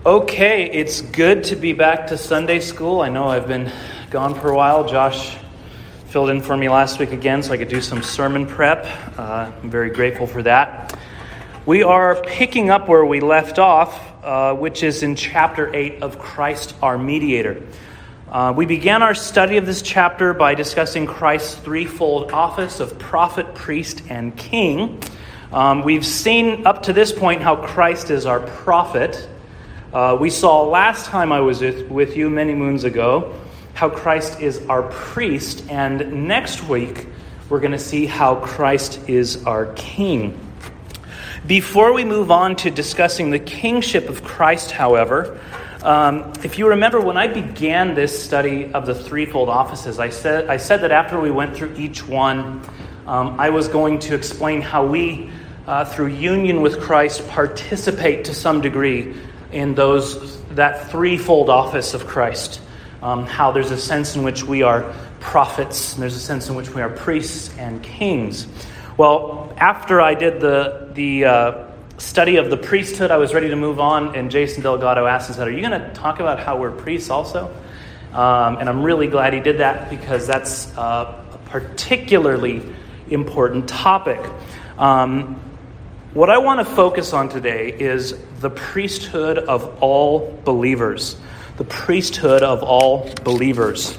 Okay, it's good to be back to Sunday school. I know I've been gone for a while. Josh filled in for me last week again so I could do some sermon prep. I'm very grateful for that. We are picking up where we left off, which is in chapter 8 of Christ our Mediator. We began our study of this chapter by discussing Christ's threefold office of prophet, priest, and king. We've seen up to this point how Christ is our prophet. We saw last time I was with you many moons ago how Christ is our priest, and next week we're going to see how Christ is our king. Before we move on to discussing the kingship of Christ, however, if you remember when I began this study of the threefold offices, I said that after we went through each one, I was going to explain how we, through union with Christ, participate to some degree in that threefold office of Christ. How there's a sense in which we are prophets, and there's a sense in which we are priests and kings. Well, after I did the study of the priesthood, I was ready to move on, and Jason Delgado asked us, "Are you going to talk about how we're priests also?" And I'm really glad he did that because that's a particularly important topic. What I want to focus on today is the priesthood of all believers. The priesthood of all believers.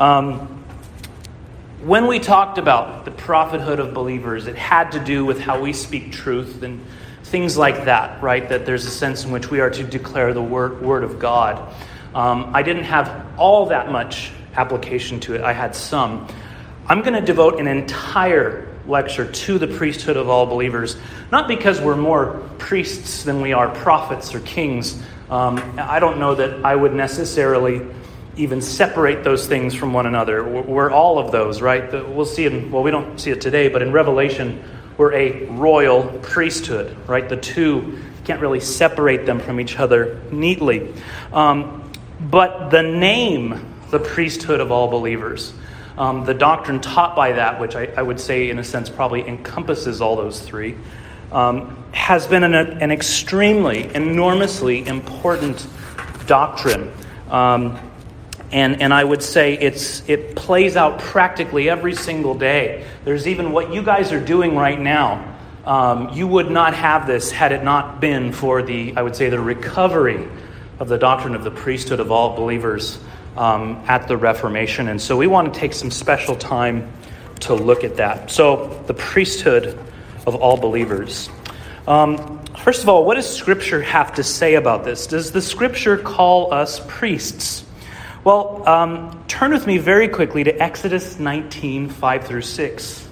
When we talked about the prophethood of believers, it had to do with how we speak truth and things like that, right? That there's a sense in which we are to declare the word of God. I didn't have all that much application to it. I had some. I'm going to devote an entire lecture to the priesthood of all believers, not because we're more priests than we are prophets or kings. I don't know that I would necessarily even separate those things from one another. We're all of those, right? We'll see we don't see it today, but in Revelation, we're a royal priesthood, right? The two, can't really separate them from each other neatly. But the name, the priesthood of all believers, the doctrine taught by that, which I would say in a sense probably encompasses all those three, has been an extremely, enormously important doctrine. And I would say it plays out practically every single day. There's even what you guys are doing right now. You would not have this had it not been for the recovery of the doctrine of the priesthood of all believers at the Reformation. And so we want to take some special time to look at that. So the priesthood of all believers. First of all, what does Scripture have to say about this? Does the Scripture call us priests? Well, turn with me very quickly to Exodus 19, 5 through 6.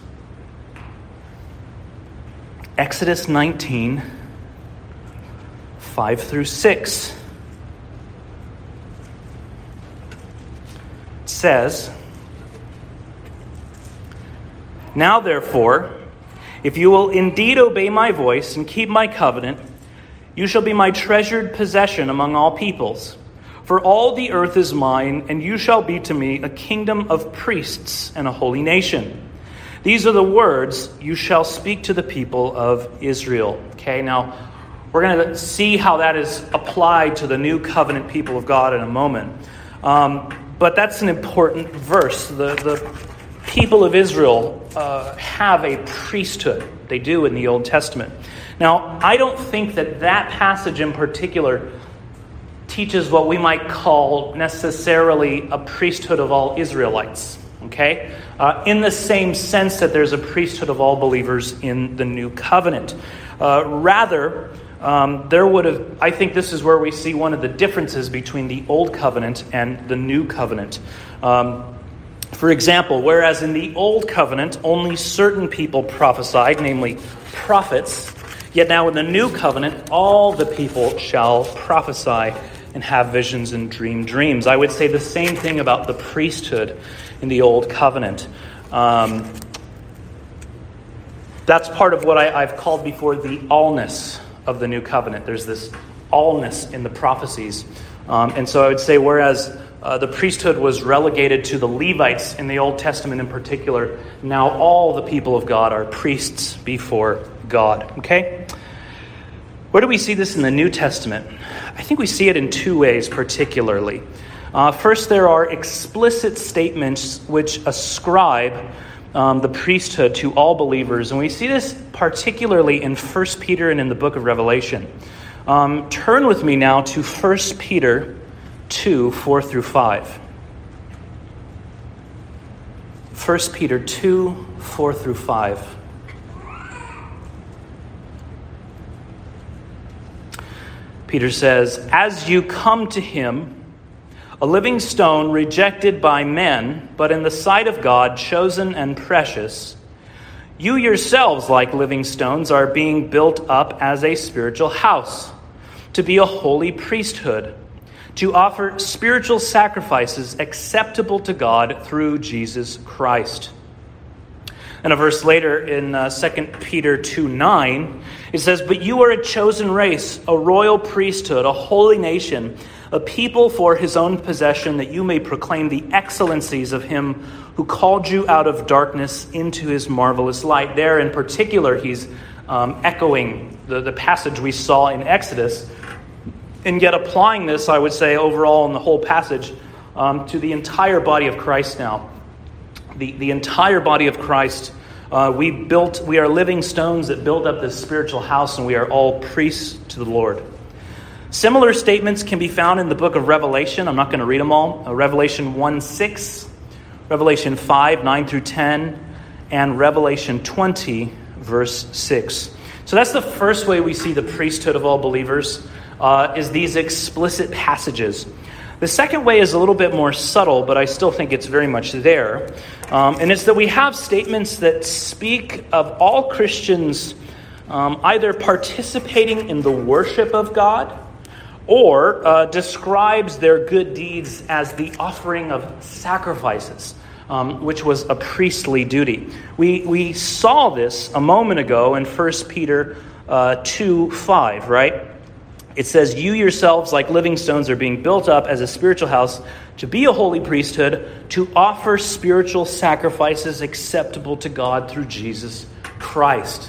Exodus 19, 5 through 6. It says, "Now therefore, if you will indeed obey my voice and keep my covenant, you shall be my treasured possession among all peoples. For all the earth is mine, and you shall be to me a kingdom of priests and a holy nation. These are the words you shall speak to the people of Israel." Okay, now we're going to see how that is applied to the new covenant people of God in a moment. But that's an important verse. The people of Israel have a priesthood. They do in the Old Testament. Now, I don't think that passage in particular teaches what we might call necessarily a priesthood of all Israelites, okay? In the same sense that there's a priesthood of all believers in the new covenant. Rather, I think this is where we see one of the differences between the old covenant and the new covenant. For example, whereas in the old covenant, only certain people prophesied, namely prophets, yet now in the new covenant, all the people shall prophesy and have visions and dream dreams. I would say the same thing about the priesthood in the old covenant. That's part of what I've called before the allness of the new covenant. There's this allness in the prophecies. And so I would say whereas the priesthood was relegated to the Levites in the Old Testament in particular, now all the people of God are priests before God. Okay? Where do we see this in the New Testament? I think we see it in two ways particularly. First, there are explicit statements which ascribe the priesthood to all believers. And we see this particularly in 1 Peter and in the book of Revelation. Turn with me now to 1 Peter 2, 4 through 5. 1 Peter 2, 4 through 5. Peter says, "As you come to him, a living stone rejected by men, but in the sight of God chosen and precious, you yourselves, like living stones, are being built up as a spiritual house, to be a holy priesthood, to offer spiritual sacrifices acceptable to God through Jesus Christ." And a verse later in 2 Peter 2:9, it says, "But you are a chosen race, a royal priesthood, a holy nation, a people for his own possession, that you may proclaim the excellencies of him who called you out of darkness into his marvelous light." There in particular, he's echoing the passage we saw in Exodus, and yet applying this, I would say, overall in the whole passage, to the entire body of Christ now. The entire body of Christ, we are living stones that build up this spiritual house, and we are all priests to the Lord. Similar statements can be found in the book of Revelation. I'm not going to read them all. Revelation 1:6, Revelation 5, 9 through 10, and Revelation 20, verse 6. So that's the first way we see the priesthood of all believers, is these explicit passages. The second way is a little bit more subtle, but I still think it's very much there. And it's that we have statements that speak of all Christians either participating in the worship of God or describes their good deeds as the offering of sacrifices, which was a priestly duty. We saw this a moment ago in 1 Peter 2:5, right? It says, "You yourselves, like living stones, are being built up as a spiritual house to be a holy priesthood, to offer spiritual sacrifices acceptable to God through Jesus Christ."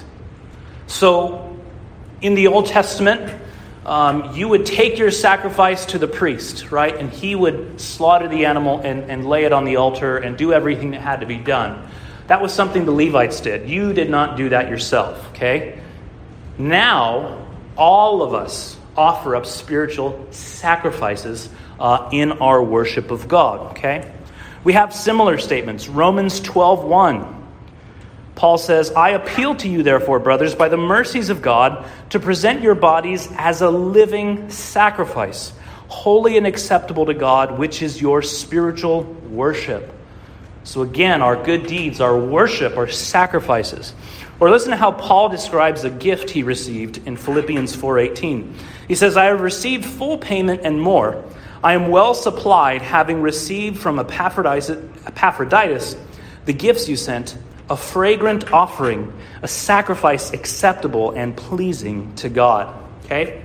So, in the Old Testament, you would take your sacrifice to the priest, right? And he would slaughter the animal and lay it on the altar and do everything that had to be done. That was something the Levites did. You did not do that yourself, okay? Now, all of us offer up spiritual sacrifices in our worship of God, okay? We have similar statements. Romans 12:1. Paul says, "I appeal to you, therefore, brothers, by the mercies of God, to present your bodies as a living sacrifice, holy and acceptable to God, which is your spiritual worship." So again, our good deeds, our worship, our sacrifices. Or listen to how Paul describes a gift he received in Philippians 4:18. He says, "I have received full payment and more. I am well supplied, having received from Epaphroditus the gifts you sent, a fragrant offering, a sacrifice acceptable and pleasing to God." Okay?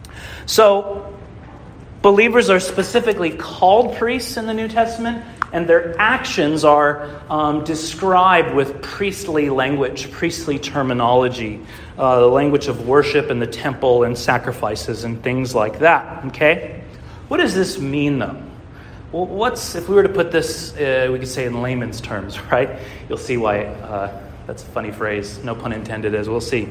So, believers are specifically called priests in the New Testament, and their actions are described with priestly language, priestly terminology, the language of worship in the temple and sacrifices and things like that. Okay? What does this mean, though? Well, if we were to put this, we could say in layman's terms, right? You'll see why that's a funny phrase, no pun intended, as we'll see.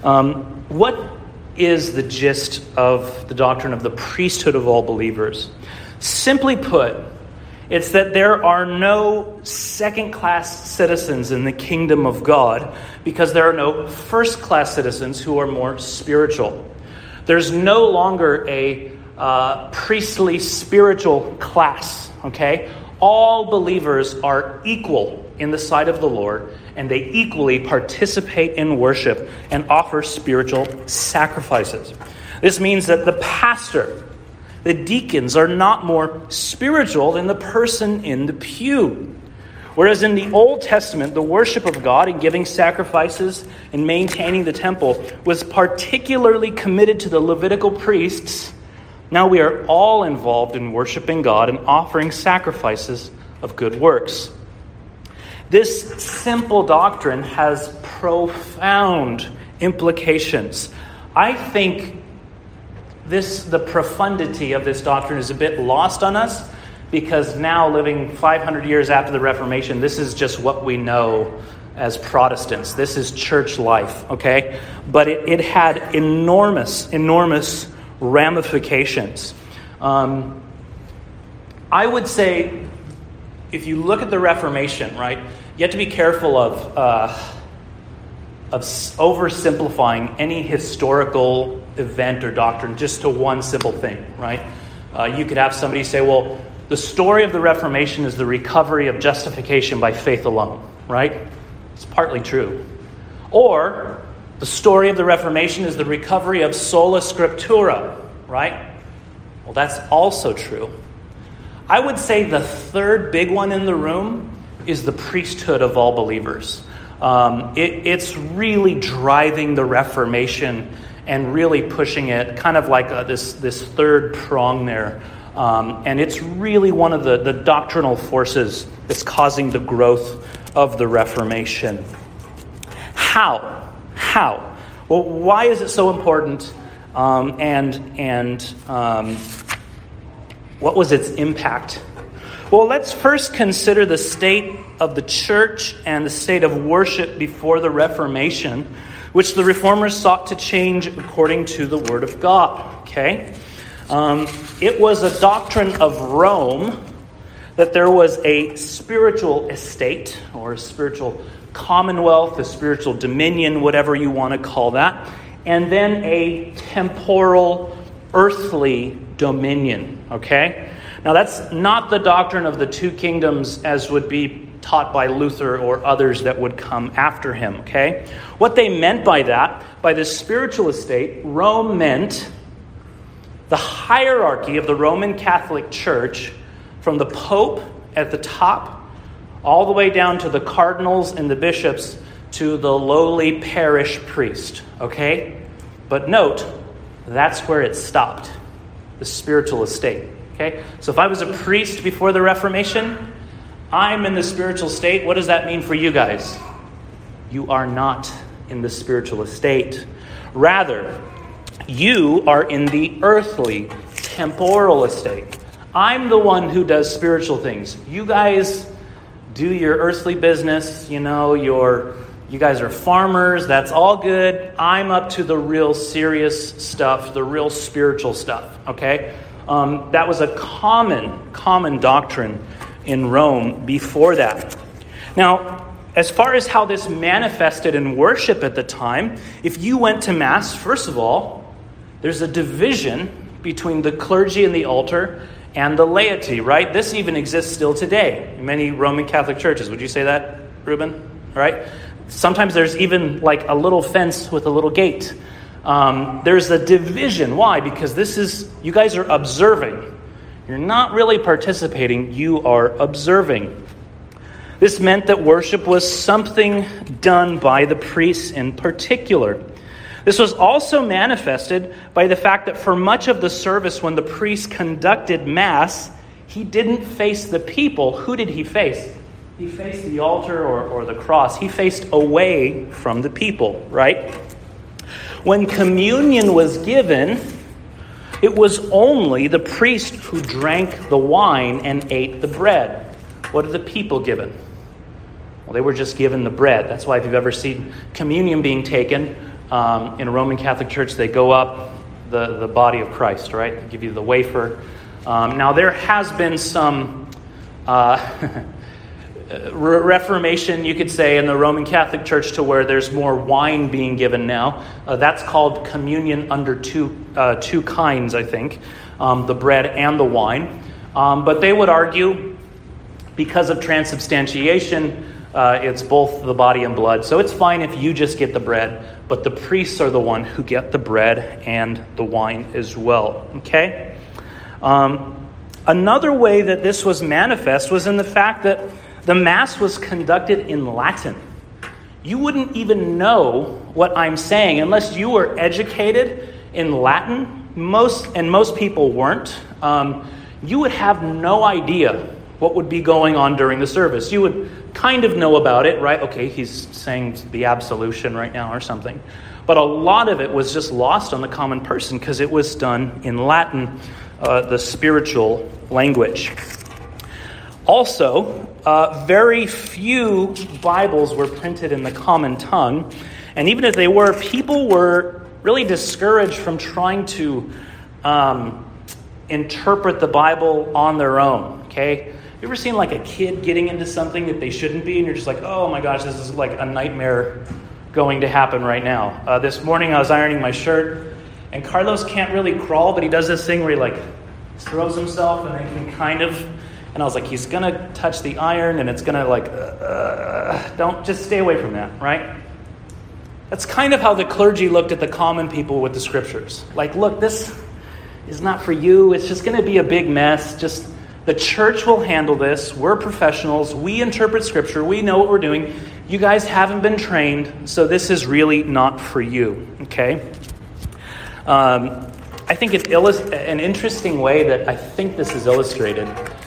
What is the gist of the doctrine of the priesthood of all believers? Simply put, it's that there are no second-class citizens in the kingdom of God because there are no first-class citizens who are more spiritual. There's no longer a priestly spiritual class, okay? All believers are equal in the sight of the Lord, and they equally participate in worship and offer spiritual sacrifices. This means that the pastor, the deacons, are not more spiritual than the person in the pew. Whereas in the Old Testament, the worship of God and giving sacrifices and maintaining the temple was particularly committed to the Levitical priests, now we are all involved in worshiping God and offering sacrifices of good works. This simple doctrine has profound implications I think the profundity of this doctrine is a bit lost on us, because now, living 500 years after the Reformation, this is just what we know as Protestants. This is church life, okay? But it had enormous ramifications. I would say, if you look at the Reformation, right, you have to be careful of oversimplifying any historical event or doctrine just to one simple thing, right? You could have somebody say, well, the story of the Reformation is the recovery of justification by faith alone, right? It's partly true. Or the story of the Reformation is the recovery of sola scriptura, right? Well, that's also true. I would say the third big one in the room is the priesthood of all believers. It's really driving the Reformation and really pushing it, kind of like this third prong there. And it's really one of the doctrinal forces that's causing the growth of the Reformation. How? Well, why is it so important? What was its impact? Well, let's first consider the state of the church and the state of worship before the Reformation, which the Reformers sought to change according to the Word of God. Okay? It was a doctrine of Rome that there was a spiritual estate, or a spiritual commonwealth, a spiritual dominion, whatever you want to call that, and then a temporal, earthly dominion. Okay? Now, that's not the doctrine of the two kingdoms as would be taught by Luther or others that would come after him. Okay? What they meant by that, by the spiritual estate, Rome meant the hierarchy of the Roman Catholic Church, from the Pope at the top all the way down to the cardinals and the bishops to the lowly parish priest. Okay? But note, that's where it stopped. The spiritual estate. Okay? So if I was a priest before the Reformation, I'm in the spiritual state. What does that mean for you guys? You are not in the spiritual estate. Rather, you are in the earthly, temporal estate. I'm the one who does spiritual things. You guys do your earthly business. You guys are farmers. That's all good. I'm up to the real serious stuff, the real spiritual stuff. Okay? That was a common doctrine in Rome before that. Now, as far as how this manifested in worship at the time, if you went to Mass, first of all, there's a division between the clergy and the altar and the laity, right? This even exists still today in many Roman Catholic churches. Would you say that, Ruben? Right? Sometimes there's even like a little fence with a little gate. There's a division. Why? Because you guys are observing. You're not really participating. You are observing. This meant that worship was something done by the priests in particular. This was also manifested by the fact that for much of the service, when the priest conducted Mass, he didn't face the people. Who did he face? He faced the altar or the cross. He faced away from the people, right? When communion was given, it was only the priest who drank the wine and ate the bread. What are the people given? Well, they were just given the bread. That's why if you've ever seen communion being taken in a Roman Catholic church, they go up the body of Christ, right? They give you the wafer. Now, there has been some reformation, you could say, in the Roman Catholic Church to where there's more wine being given now. That's called communion under two kinds, I think, the bread and the wine. But they would argue, because of transubstantiation, it's both the body and blood. So it's fine if you just get the bread, but the priests are the one who get the bread and the wine as well. Okay? Another way that this was manifest was in the fact that the Mass was conducted in Latin. You wouldn't even know what I'm saying unless you were educated in Latin. Most people weren't. You would have no idea what would be going on during the service. You would kind of know about it, right? Okay, he's saying the absolution right now or something. But a lot of it was just lost on the common person because it was done in Latin, the spiritual language. Also, very few Bibles were printed in the common tongue. And even if they were, people were really discouraged from trying to interpret the Bible on their own, okay? You ever seen like a kid getting into something that they shouldn't be, and you're just like, oh my gosh, this is like a nightmare going to happen right now. This morning I was ironing my shirt, and Carlos can't really crawl, but he does this thing where he like throws himself and then can kind of, and I was like, he's going to touch the iron, and it's going to like, don't, just stay away from that, right? That's kind of how the clergy looked at the common people with the scriptures. Like, look, this is not for you. It's just going to be a big mess. Just the church will handle this. We're professionals. We interpret scripture. We know what we're doing. You guys haven't been trained, so this is really not for you, okay? I think an interesting way that I think this is illustrated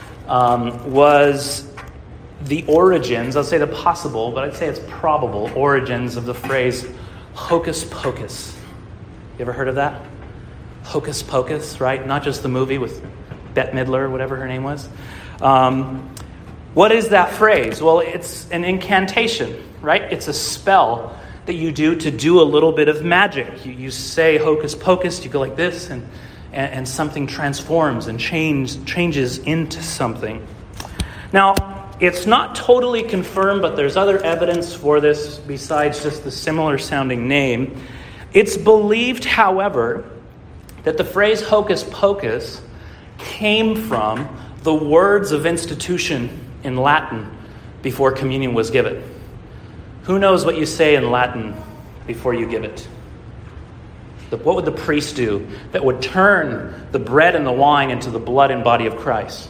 was the origins, I'll say the possible, but I'd say it's probable origins of the phrase hocus pocus. You ever heard of that? Hocus pocus, right? Not just the movie with Bette Midler, whatever her name was. What is that phrase? Well, it's an incantation, right? It's a spell that you do to do a little bit of magic. You say hocus pocus, you go like this, and something transforms and changes into something. Now, it's not totally confirmed, but there's other evidence for this besides just the similar sounding name. It's believed, however, that the phrase hocus pocus came from the words of institution in Latin before communion was given. Who knows what you say in Latin before you give it? What would the priest do that would turn the bread and the wine into the blood and body of Christ?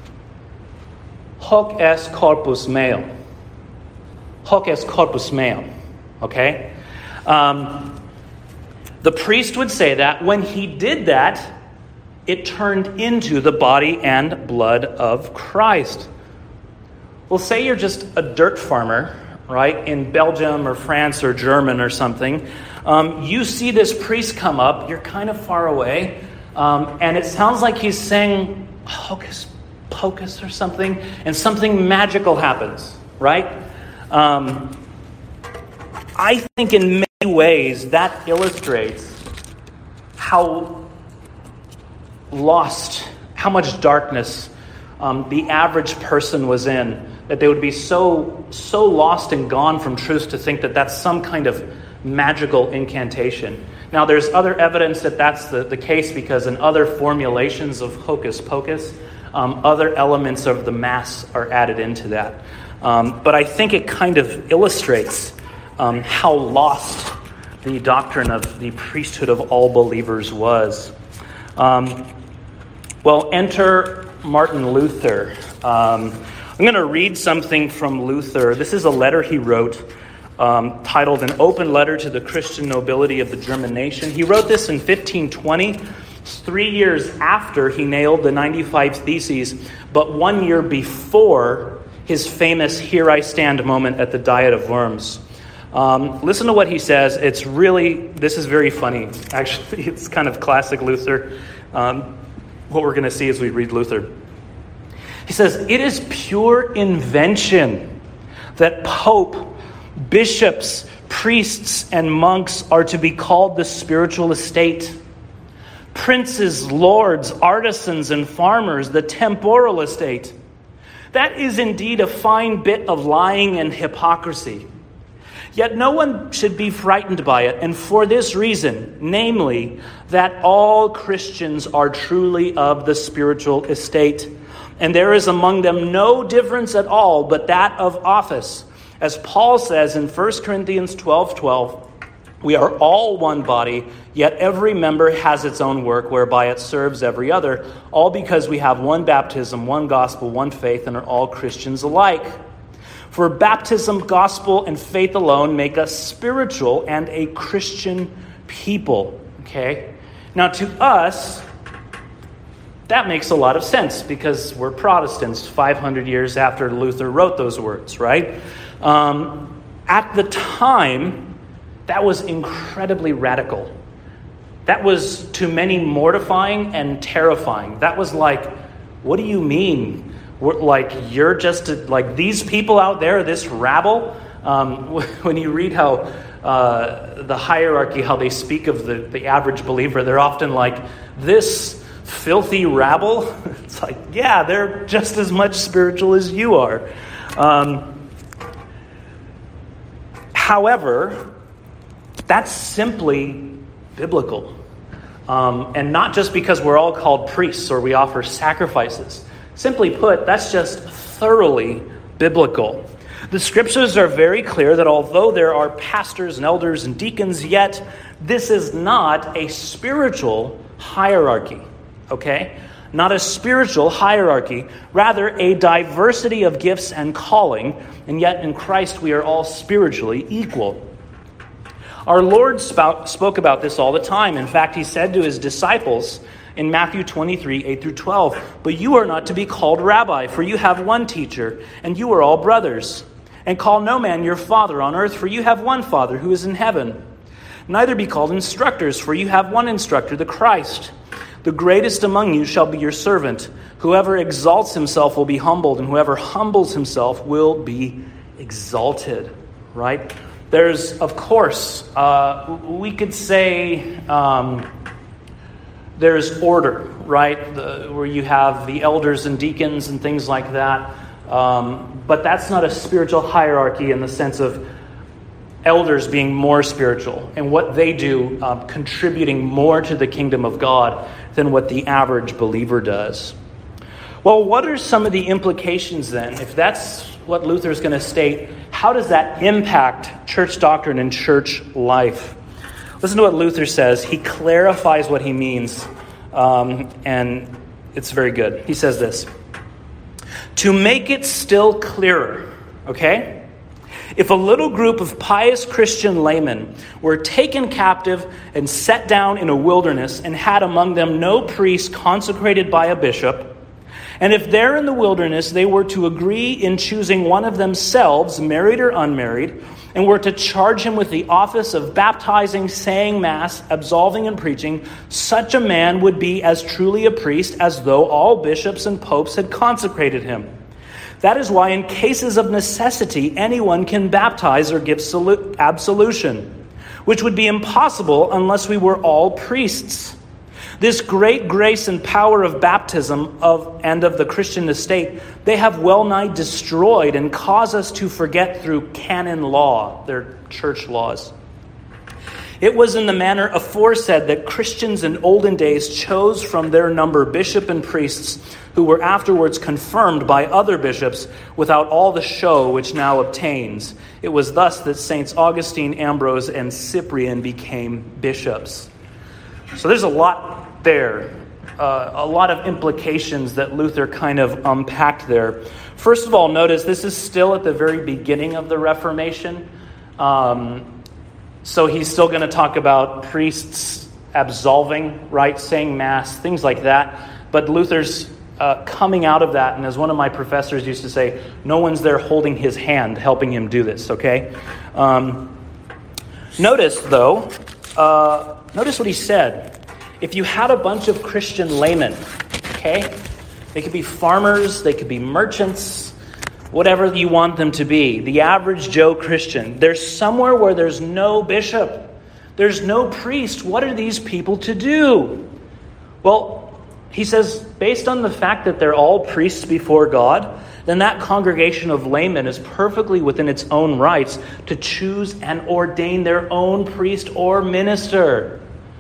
Hoc est corpus meum. Hoc est corpus meum. Okay? The priest would say that. When he did that, it turned into the body and blood of Christ. Well, say you're just a dirt farmer, right, in Belgium or France or German or something. You see this priest come up. You're kind of far away. And it sounds like he's saying hocus pocus or something, and something magical happens, right? I think in many ways that illustrates how lost, how much darkness the average person was in, that they would be so lost and gone from truth to think that that's some kind of magical incantation. Now, there's other evidence that that's the case, because in other formulations of hocus pocus, other elements of the Mass are added into that. But I think it kind of illustrates how lost the doctrine of the priesthood of all believers was. Well, enter Martin Luther. I'm going to read something from Luther. This is a letter he wrote titled An Open Letter to the Christian Nobility of the German Nation. He wrote this in 1520. 3 years after he nailed the 95 Theses, but 1 year before his famous "Here I Stand" moment at the Diet of Worms. Listen to what he says. This is very funny. Actually, it's kind of classic Luther. What we're going to see as we read Luther. He says, "It is pure invention that Pope, bishops, priests, and monks are to be called the spiritual estate. Princes, lords, artisans, and farmers, the temporal estate. That is indeed a fine bit of lying and hypocrisy. Yet no one should be frightened by it, and for this reason, namely, that all Christians are truly of the spiritual estate, and there is among them no difference at all but that of office. As Paul says in 1 Corinthians 12:12, we are all one body, yet every member has its own work whereby it serves every other, all because we have one baptism, one gospel, one faith, and are all Christians alike. For baptism, gospel, and faith alone make us spiritual and a Christian people." Okay? Now to us, that makes a lot of sense because we're Protestants 500 years after Luther wrote those words, right? At the time, that was incredibly radical. That was to many mortifying and terrifying. That was like, what do you mean? You're just like these people out there, this rabble? When you read how the hierarchy, how they speak of the average believer, they're often like, this filthy rabble. It's like, yeah, they're just as much spiritual as you are. However, that's simply biblical. And not just because we're all called priests or we offer sacrifices. Simply put, that's just thoroughly biblical. The scriptures are very clear that although there are pastors and elders and deacons, yet this is not a spiritual hierarchy, okay? Not a spiritual hierarchy, rather a diversity of gifts and calling, and yet in Christ we are all spiritually equal. Our Lord spoke about this all the time. In fact, he said to his disciples in Matthew 23, 8 through 12, "But you are not to be called rabbi, for you have one teacher, and you are all brothers. And call no man your father on earth, for you have one Father who is in heaven. Neither be called instructors, for you have one instructor, the Christ. The greatest among you shall be your servant. Whoever exalts himself will be humbled, and whoever humbles himself will be exalted." Right? There's, of course, we could say there's order, right? Where you have the elders and deacons and things like that. But that's not a spiritual hierarchy in the sense of elders being more spiritual and what they do contributing more to the kingdom of God than what the average believer does. Well, what are some of the implications then? If that's what Luther's going to state, how does that impact church doctrine and church life? Listen to what Luther says. He clarifies what he means, and it's very good. He says this: "To make it still clearer," okay? "If a little group of pious Christian laymen were taken captive and set down in a wilderness and had among them no priest consecrated by a bishop, and if there in the wilderness they were to agree in choosing one of themselves, married or unmarried, and were to charge him with the office of baptizing, saying mass, absolving, and preaching, such a man would be as truly a priest as though all bishops and popes had consecrated him. That is why in cases of necessity anyone can baptize or give absolution, which would be impossible unless we were all priests. This great grace and power of baptism and of the Christian estate, they have well nigh destroyed and cause us to forget through canon law," their church laws. "It was in the manner aforesaid that Christians in olden days chose from their number bishop and priests who were afterwards confirmed by other bishops without all the show which now obtains. It was thus that Saints Augustine, Ambrose, and Cyprian became bishops." So there's a lot there, a lot of implications that Luther kind of unpacked there. First of all, notice this is still at the very beginning of the Reformation. So he's still going to talk about priests absolving, right, saying mass, things like that. But Luther's coming out of that, and as one of my professors used to say, no one's there holding his hand, helping him do this, okay? Notice, though, notice what he said. If you had a bunch of Christian laymen, okay, they could be farmers, they could be merchants, whatever you want them to be, the average Joe Christian, there's somewhere where there's no bishop, there's no priest. What are these people to do? Well, he says, based on the fact that they're all priests before God, then that congregation of laymen is perfectly within its own rights to choose and ordain their own priest or minister.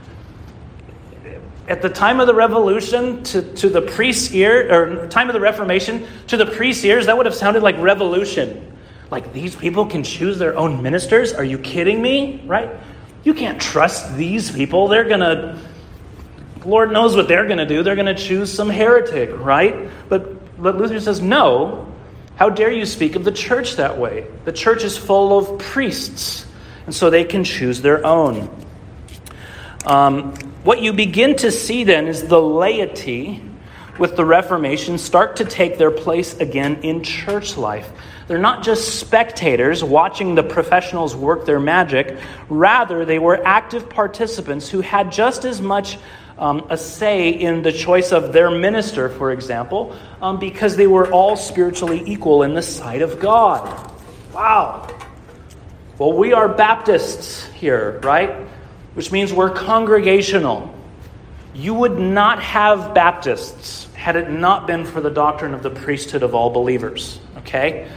At the time of the Revolution, to the priest's ear, or time of the Reformation, to the priest's ears, that would have sounded like revolution. Like, these people can choose their own ministers? Are you kidding me? Right? You can't trust these people. They're going to, Lord knows what they're going to do. They're going to choose some heretic, right? But Luther says, no. How dare you speak of the church that way? The church is full of priests, and so they can choose their own. What you begin to see then is the laity with the Reformation start to take their place again in church life. They're not just spectators watching the professionals work their magic. Rather, they were active participants who had just as much a say in the choice of their minister, for example, because they were all spiritually equal in the sight of God. Wow. Well, we are Baptists here, right? Which means we're congregational. You would not have Baptists had it not been for the doctrine of the priesthood of all believers. Okay?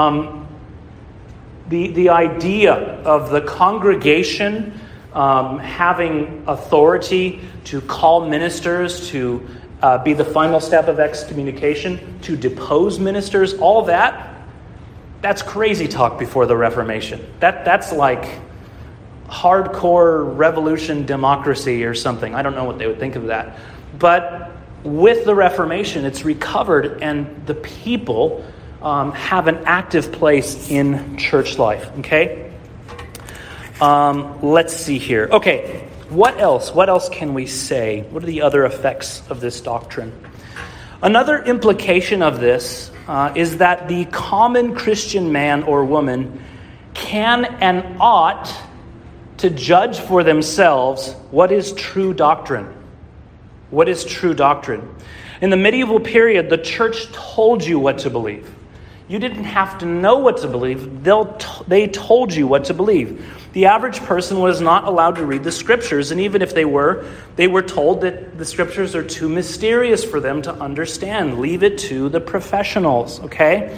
The idea of the congregation having authority to call ministers, to be the final step of excommunication, to depose ministers, all that's crazy talk before the Reformation. That's like hardcore revolution democracy or something. I don't know what they would think of that. But with the Reformation, it's recovered, and the people have an active place in church life. Okay? Let's see here. Okay, what else? What else can we say? What are the other effects of this doctrine? Another implication of this is that the common Christian man or woman can and ought to judge for themselves what is true doctrine. What is true doctrine? In the medieval period, the church told you what to believe. You didn't have to know what to believe. They told you what to believe. The average person was not allowed to read the scriptures, and even if they were told that the scriptures are too mysterious for them to understand. Leave it to the professionals, okay?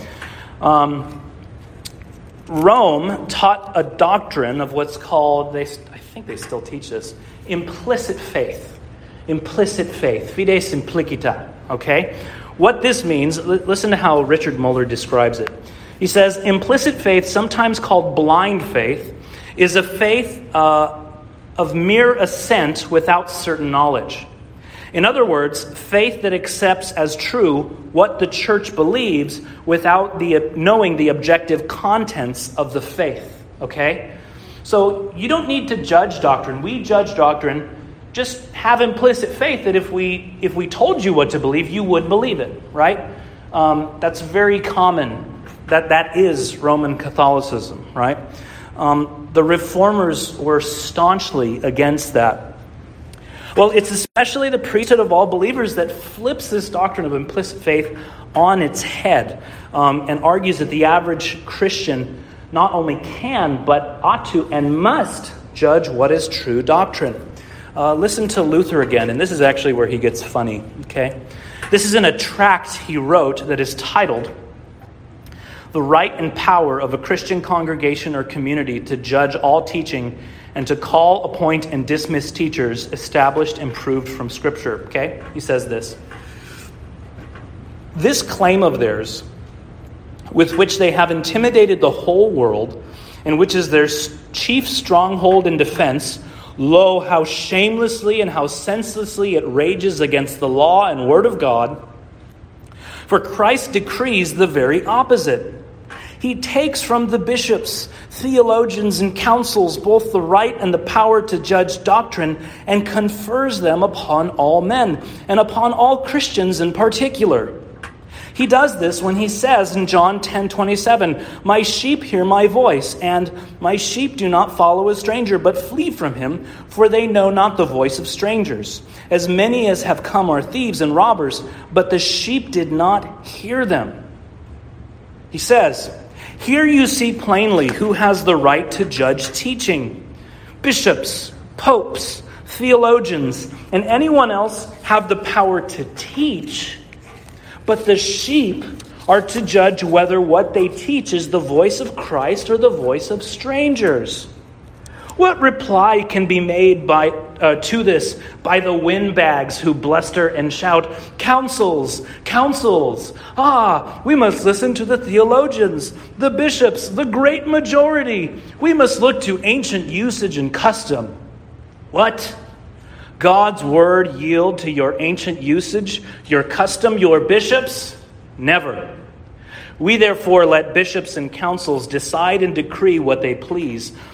Rome taught a doctrine of what's called, I think they still teach this, implicit faith. Implicit faith, fides implicita, okay? What this means, listen to how Richard Muller describes it. He says, implicit faith, sometimes called blind faith, is a faith of mere assent without certain knowledge. In other words, faith that accepts as true what the church believes without knowing the objective contents of the faith, okay? So you don't need to judge doctrine. We judge doctrine. Just have implicit faith that if we told you what to believe, you would believe it, right? That's very common. That is Roman Catholicism, right? The Reformers were staunchly against that. Well, it's especially the priesthood of all believers that flips this doctrine of implicit faith on its head and argues that the average Christian not only can, but ought to and must judge what is true doctrine. Listen to Luther again, and this is actually where he gets funny, okay? This is in a tract he wrote that is titled, "The Right and Power of a Christian Congregation or Community to Judge All Teaching and to Call, Appoint, and Dismiss Teachers Established and Proved from Scripture," okay? He says this, "This claim of theirs, with which they have intimidated the whole world, and which is their chief stronghold and defense, lo, how shamelessly and how senselessly it rages against the law and word of God. For Christ decrees the very opposite. He takes from the bishops, theologians, and councils both the right and the power to judge doctrine, and confers them upon all men, and upon all Christians in particular. He does this when he says in John 10:27, 'My sheep hear my voice, and my sheep do not follow a stranger, but flee from him, for they know not the voice of strangers. As many as have come are thieves and robbers, but the sheep did not hear them.'" He says, "Here you see plainly who has the right to judge teaching. Bishops, popes, theologians, and anyone else have the power to teach, but the sheep are to judge whether what they teach is the voice of Christ or the voice of strangers. What reply can be made to this by the windbags who bluster and shout, 'Councils, councils! Ah, we must listen to the theologians, the bishops, the great majority. We must look to ancient usage and custom.' What? God's word yield to your ancient usage, your custom, your bishops? Never. We therefore let bishops and councils decide and decree what they please,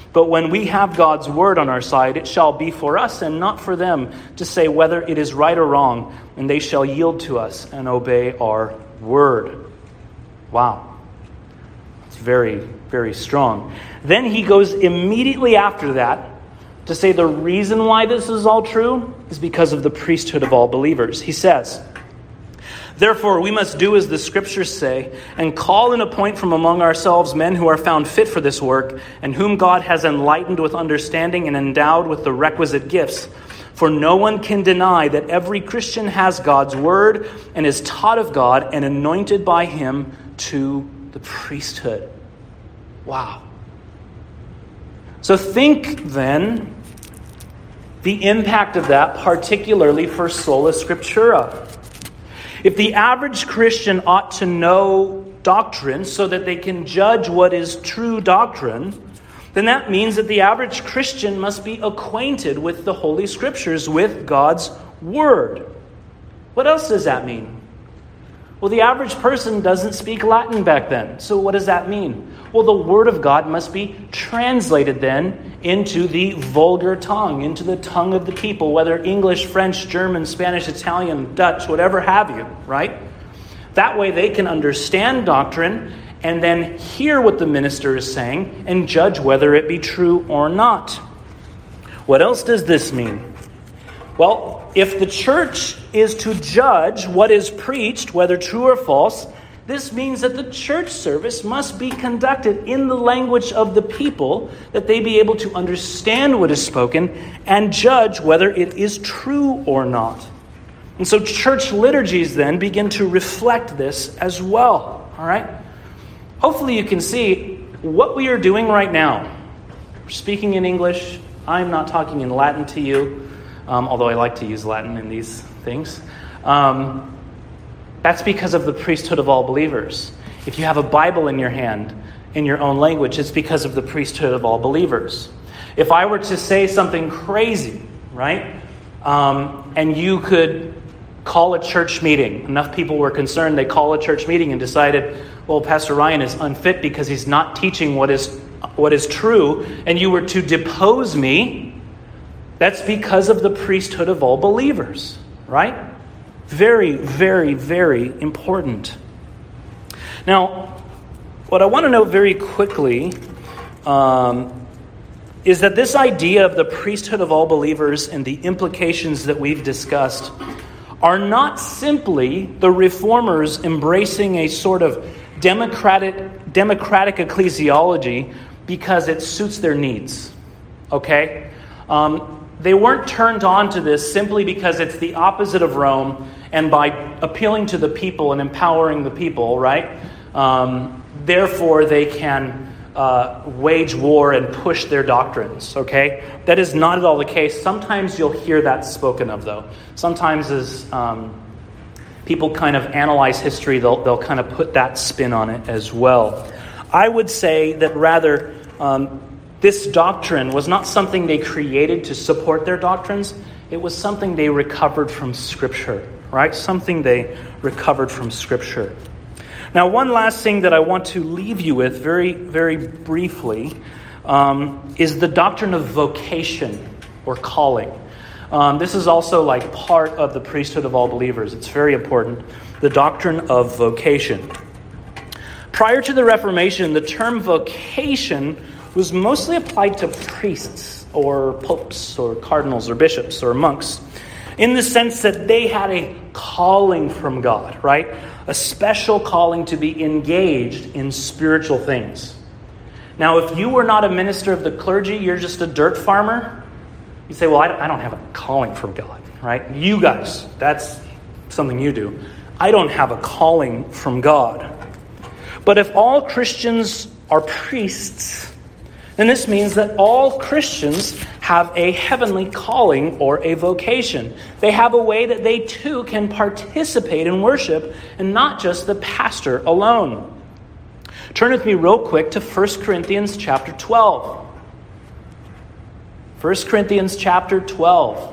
But when we have God's word on our side, it shall be for us and not for them to say whether it is right or wrong, and they shall yield to us and obey our word. Wow. It's very, very strong. Then he goes immediately after that to say the reason why this is all true is because of the priesthood of all believers. He says, therefore, we must do as the Scriptures say, and call and appoint from among ourselves men who are found fit for this work, and whom God has enlightened with understanding and endowed with the requisite gifts. For no one can deny that every Christian has God's word and is taught of God and anointed by him to the priesthood. Wow. So think then the impact of that, particularly for sola scriptura. If the average Christian ought to know doctrine so that they can judge what is true doctrine, then that means that the average Christian must be acquainted with the Holy Scriptures, with God's Word. What else does that mean? Well, the average person doesn't speak Latin back then. So what does that mean? Well, the Word of God must be translated then into the vulgar tongue, into the tongue of the people, whether English, French, German, Spanish, Italian, Dutch, whatever have you, right? That way they can understand doctrine and then hear what the minister is saying and judge whether it be true or not. What else does this mean? Well, if the church is to judge what is preached, whether true or false, this means that the church service must be conducted in the language of the people, that they be able to understand what is spoken and judge whether it is true or not. And so church liturgies then begin to reflect this as well. All right? Hopefully you can see what we are doing right now. We're speaking in English. I'm not talking in Latin to you, although I like to use Latin in these things. That's because of the priesthood of all believers. If you have a Bible in your hand, in your own language, it's because of the priesthood of all believers. If I were to say something crazy, right, and you could call a church meeting, enough people were concerned, they call a church meeting and decided, well, Pastor Ryan is unfit because he's not teaching what is true, and you were to depose me, that's because of the priesthood of all believers, right? Very, very, very important. Now, what I want to note very quickly is that this idea of the priesthood of all believers and the implications that we've discussed are not simply the reformers embracing a sort of democratic ecclesiology because it suits their needs. Okay? They weren't turned on to this simply because it's the opposite of Rome, and by appealing to the people and empowering the people, right? Therefore, they can wage war and push their doctrines, okay? That is not at all the case. Sometimes you'll hear that spoken of, though. Sometimes as people kind of analyze history, they'll kind of put that spin on it as well. I would say that rather this doctrine was not something they created to support their doctrines. It was something they recovered from Scripture, right? Something they recovered from Scripture. Now, one last thing that I want to leave you with very, very briefly is the doctrine of vocation or calling. This is also like part of the priesthood of all believers. It's very important. The doctrine of vocation. Prior to the Reformation, the term vocation was mostly applied to priests or popes or cardinals or bishops or monks, in the sense that they had a calling from God, right? A special calling to be engaged in spiritual things. Now, if you were not a minister of the clergy, you're just a dirt farmer, you say, well, I don't have a calling from God, right? You guys, that's something you do. I don't have a calling from God. But if all Christians are priests, then this means that all Christians have a heavenly calling or a vocation. They have a way that they too can participate in worship, and not just the pastor alone. Turn with me real quick to 1 Corinthians chapter 12. 1 Corinthians chapter 12.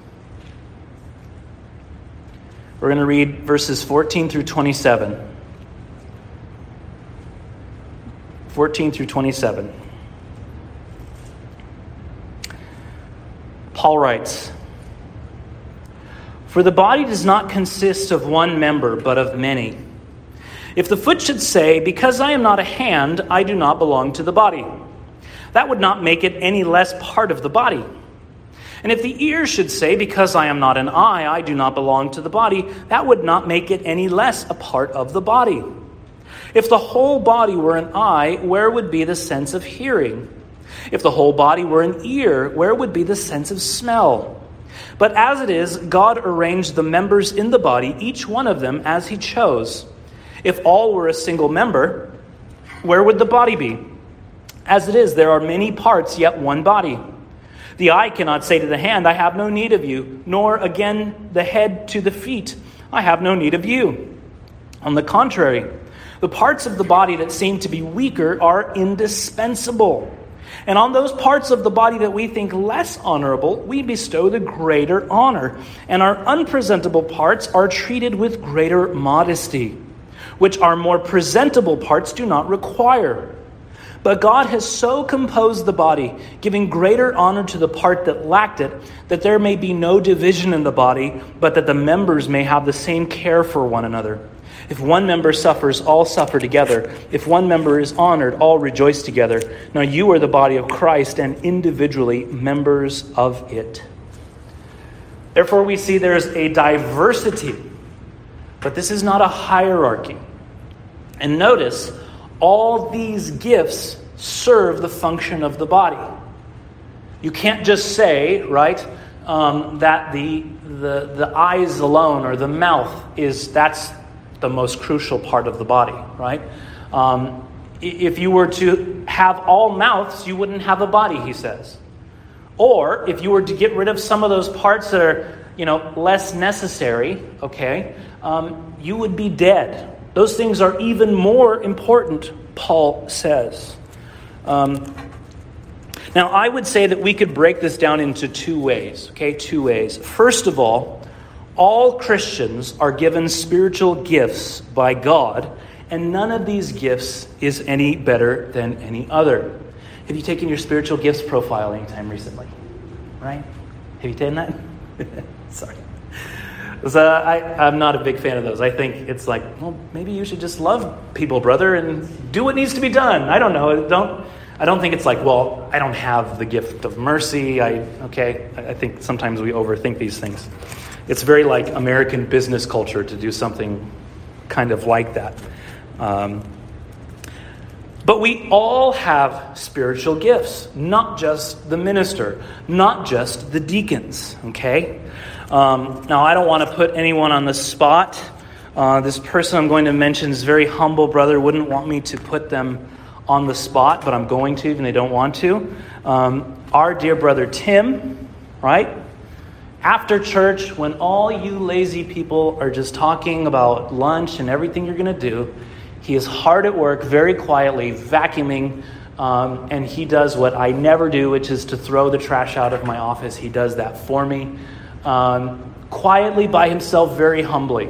We're going to read verses 14 through 27. 14 through 27. Paul writes, "For the body does not consist of one member, but of many. If the foot should say, 'Because I am not a hand, I do not belong to the body,' that would not make it any less part of the body. And if the ear should say, 'Because I am not an eye, I do not belong to the body,' that would not make it any less a part of the body. If the whole body were an eye, where would be the sense of hearing? If the whole body were an ear, where would be the sense of smell? But as it is, God arranged the members in the body, each one of them as he chose. If all were a single member, where would the body be? As it is, there are many parts, yet one body. The eye cannot say to the hand, 'I have no need of you,' nor again the head to the feet, 'I have no need of you.' On the contrary, the parts of the body that seem to be weaker are indispensable. And on those parts of the body that we think less honorable, we bestow the greater honor. And our unpresentable parts are treated with greater modesty, which our more presentable parts do not require. But God has so composed the body, giving greater honor to the part that lacked it, that there may be no division in the body, but that the members may have the same care for one another. If one member suffers, all suffer together. If one member is honored, all rejoice together. Now you are the body of Christ, and individually members of it." Therefore we see there's a diversity, but this is not a hierarchy. And notice, all these gifts serve the function of the body. You can't just say, right, that the eyes alone or the mouth that's the most crucial part of the body, right? If you were to have all mouths, you wouldn't have a body, he says. Or if you were to get rid of some of those parts that are, less necessary, okay, you would be dead. Those things are even more important, Paul says. Now, I would say that we could break this down into two ways, okay? Two ways. First of all Christians are given spiritual gifts by God, and none of these gifts is any better than any other. Have you taken your spiritual gifts profile anytime recently? Right? Have you taken that? Sorry. I'm not a big fan of those. I think it's like, well, maybe you should just love people, brother, and do what needs to be done. I don't know. I don't think it's like, well, I don't have the gift of mercy. I think sometimes we overthink these things. It's very like American business culture to do something kind of like that. But we all have spiritual gifts, not just the minister, not just the deacons, okay? Now, I don't want to put anyone on the spot. This person I'm going to mention is very humble brother, wouldn't want me to put them on the spot, but I'm going to, even they don't want to. Our dear brother Tim, right? After church, when all you lazy people are just talking about lunch and everything you're going to do, he is hard at work, very quietly, vacuuming, and he does what I never do, which is to throw the trash out of my office. He does that for me, quietly by himself, very humbly.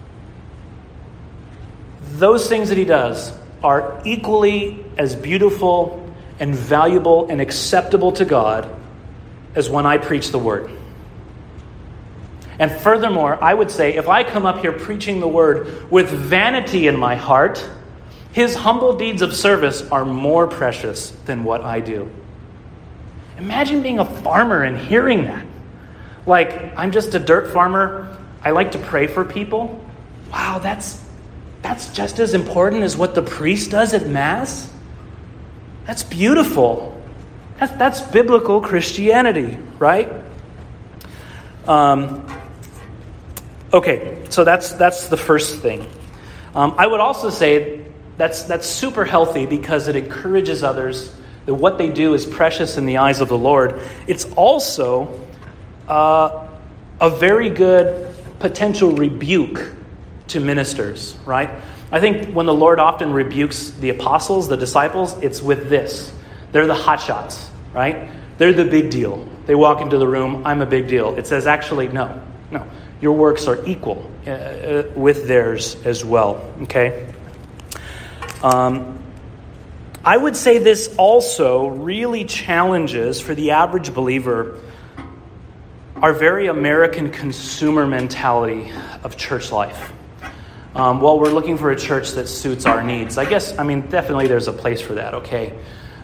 Those things that he does are equally as beautiful and valuable and acceptable to God as when I preach the word. And furthermore, I would say, if I come up here preaching the word with vanity in my heart, his humble deeds of service are more precious than what I do. Imagine being a farmer and hearing that. Like, I'm just a dirt farmer. I like to pray for people. Wow, that's just as important as what the priest does at Mass. That's beautiful. That's biblical Christianity, right? Okay, so that's the first thing. I would also say that's super healthy because it encourages others that what they do is precious in the eyes of the Lord. It's also a very good potential rebuke to ministers, right? I think when the Lord often rebukes the apostles, the disciples, it's with this. They're the hotshots, right? They're the big deal. They walk into the room, I'm a big deal. It says, actually, no. Your works are equal with theirs as well, okay? I would say this also really challenges for the average believer our very American consumer mentality of church life. Well, we're looking for a church that suits our needs. Definitely there's a place for that, okay?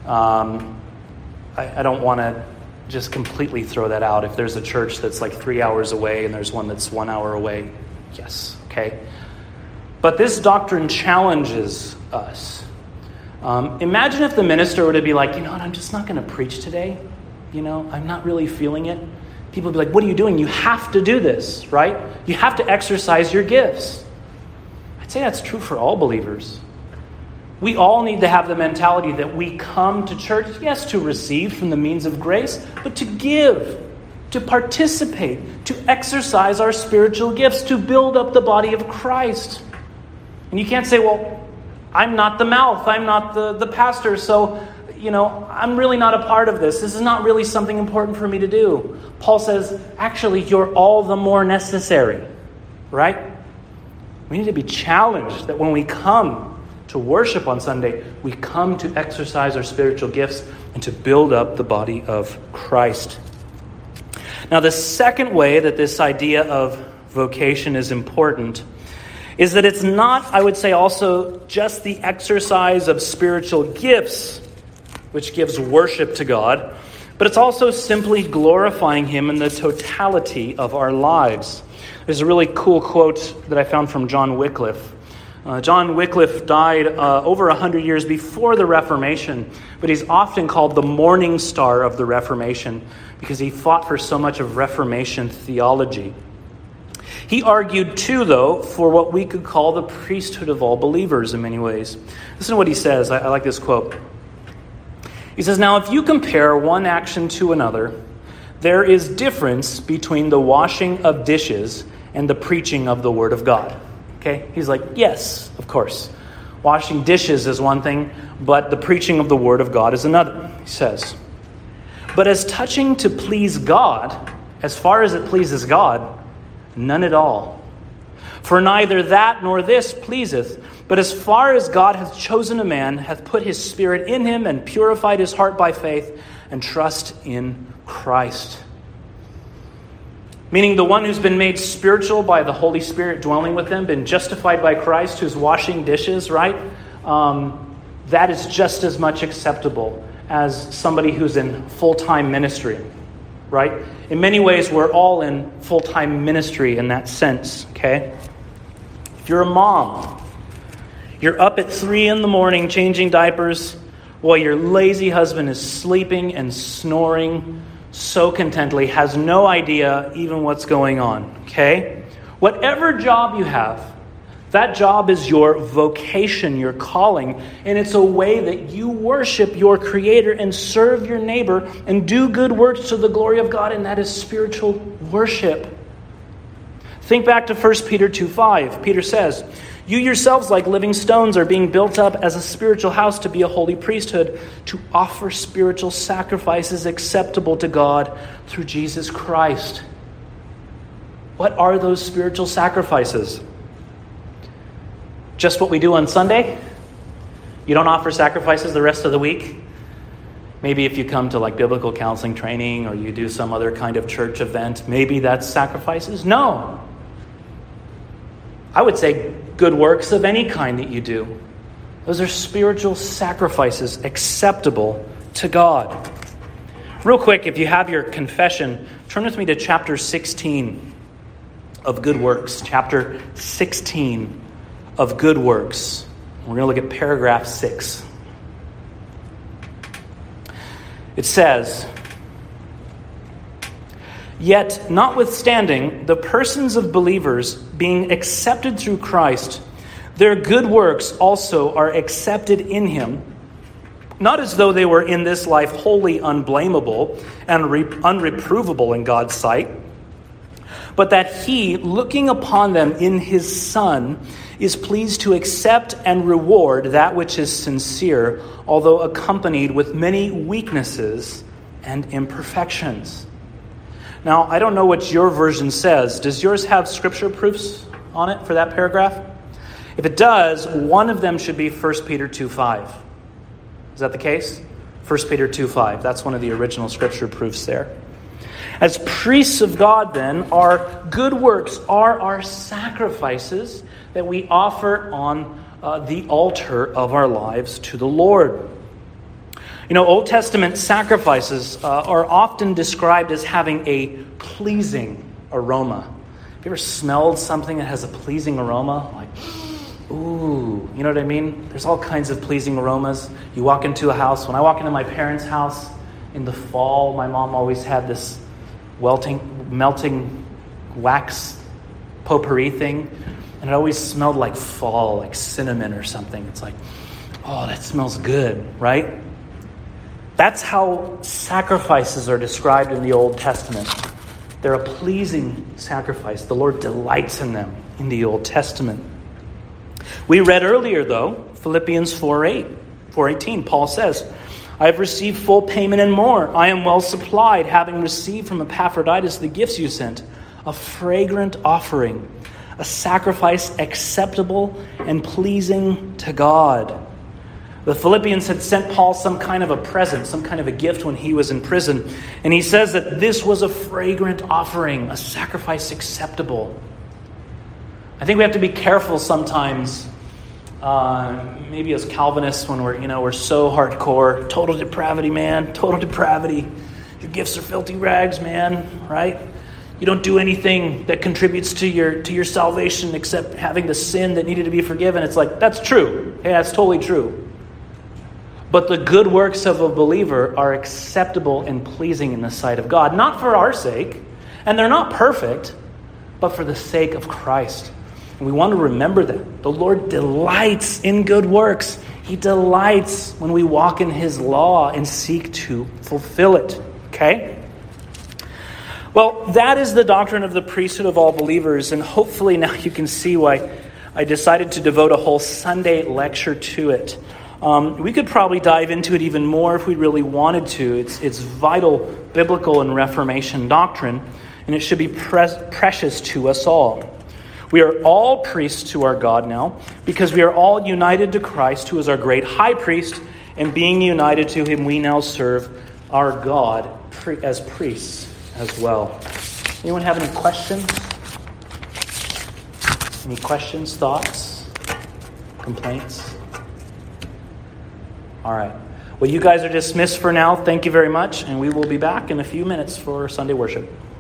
I don't want to just completely throw that out. If there's a church that's like 3 hours away and there's one that's 1 hour away, yes, okay? But this doctrine challenges us. Imagine if the minister were to be like, you know what, I'm just not going to preach today. I'm not really feeling it. People would be like, what are you doing? You have to do this, right? You have to exercise your gifts. I'd say that's true for all believers. We all need to have the mentality that we come to church, yes, to receive from the means of grace, but to give, to participate, to exercise our spiritual gifts, to build up the body of Christ. And you can't say, well, I'm not the mouth, I'm not the pastor, so, I'm really not a part of this. This is not really something important for me to do. Paul says, actually, you're all the more necessary, right? We need to be challenged that when we come to worship on Sunday, we come to exercise our spiritual gifts and to build up the body of Christ. Now, the second way that this idea of vocation is important is that it's not, I would say, also just the exercise of spiritual gifts which gives worship to God, but it's also simply glorifying Him in the totality of our lives. There's a really cool quote that I found from John Wycliffe. John Wycliffe died over 100 years before the Reformation, but he's often called the morning star of the Reformation because he fought for so much of Reformation theology. He argued too, though, for what we could call the priesthood of all believers in many ways. Listen to what he says. I like this quote. He says, now if you compare one action to another, there is difference between the washing of dishes and the preaching of the Word of God. Okay? He's like, yes, of course. Washing dishes is one thing, but the preaching of the Word of God is another, he says. But as touching to please God, as far as it pleases God, none at all. For neither that nor this pleaseth, but as far as God hath chosen a man, hath put his Spirit in him, and purified his heart by faith and trust in Christ. Meaning the one who's been made spiritual by the Holy Spirit dwelling with them, been justified by Christ, who's washing dishes, right? That is just as much acceptable as somebody who's in full-time ministry, right? In many ways, we're all in full-time ministry in that sense, okay? If you're a mom, you're up at 3 a.m. changing diapers while your lazy husband is sleeping and snoring so contently, has no idea even what's going on, okay? Whatever job you have, that job is your vocation, your calling, and it's a way that you worship your Creator and serve your neighbor and do good works to the glory of God, and that is spiritual worship. Think back to 1 Peter 2:5. Peter says, you yourselves, like living stones, are being built up as a spiritual house to be a holy priesthood, to offer spiritual sacrifices acceptable to God through Jesus Christ. What are those spiritual sacrifices? Just what we do on Sunday? You don't offer sacrifices the rest of the week? Maybe if you come to like biblical counseling training or you do some other kind of church event, maybe that's sacrifices? No. I would say good works of any kind that you do. Those are spiritual sacrifices acceptable to God. Real quick, if you have your confession, turn with me to chapter 16 of Good Works. Chapter 16 of Good Works. We're going to look at paragraph 6. It says, yet, notwithstanding the persons of believers being accepted through Christ, their good works also are accepted in him, not as though they were in this life wholly unblameable and unreprovable in God's sight, but that he, looking upon them in his Son, is pleased to accept and reward that which is sincere, although accompanied with many weaknesses and imperfections. Now, I don't know what your version says. Does yours have scripture proofs on it for that paragraph? If it does, one of them should be 1 Peter 2:5. Is that the case? 1 Peter 2:5. That's one of the original scripture proofs there. As priests of God, then, our good works are our sacrifices that we offer on the altar of our lives to the Lord. You know, Old Testament sacrifices are often described as having a pleasing aroma. Have you ever smelled something that has a pleasing aroma? Like, ooh, you know what I mean? There's all kinds of pleasing aromas. You walk into a house. When I walk into my parents' house in the fall, my mom always had this melting wax potpourri thing, and it always smelled like fall, like cinnamon or something. It's like, oh, that smells good, right? That's how sacrifices are described in the Old Testament. They're a pleasing sacrifice. The Lord delights in them in the Old Testament. We read earlier, though, Philippians 4:18. Paul says, I have received full payment and more. I am well supplied, having received from Epaphroditus the gifts you sent, a fragrant offering, a sacrifice acceptable and pleasing to God. The Philippians had sent Paul some kind of a present, some kind of a gift when he was in prison. And he says that this was a fragrant offering, a sacrifice acceptable. I think we have to be careful sometimes, maybe as Calvinists, when we're so hardcore, total depravity, man, total depravity. Your gifts are filthy rags, man, right? You don't do anything that contributes to your salvation except having the sin that needed to be forgiven. It's like, that's true. Hey, that's totally true. But the good works of a believer are acceptable and pleasing in the sight of God, not for our sake, and they're not perfect, but for the sake of Christ. And we want to remember that. The Lord delights in good works. He delights when we walk in His law and seek to fulfill it. Okay? Well, that is the doctrine of the priesthood of all believers, and hopefully now you can see why I decided to devote a whole Sunday lecture to it. We could probably dive into it even more if we really wanted to. It's vital biblical and Reformation doctrine, and it should be precious to us all. We are all priests to our God now because we are all united to Christ, who is our great high priest, and being united to Him, we now serve our God as priests as well. Anyone have any questions? Any questions, thoughts, complaints? All right. Well, you guys are dismissed for now. Thank you very much, and we will be back in a few minutes for Sunday worship.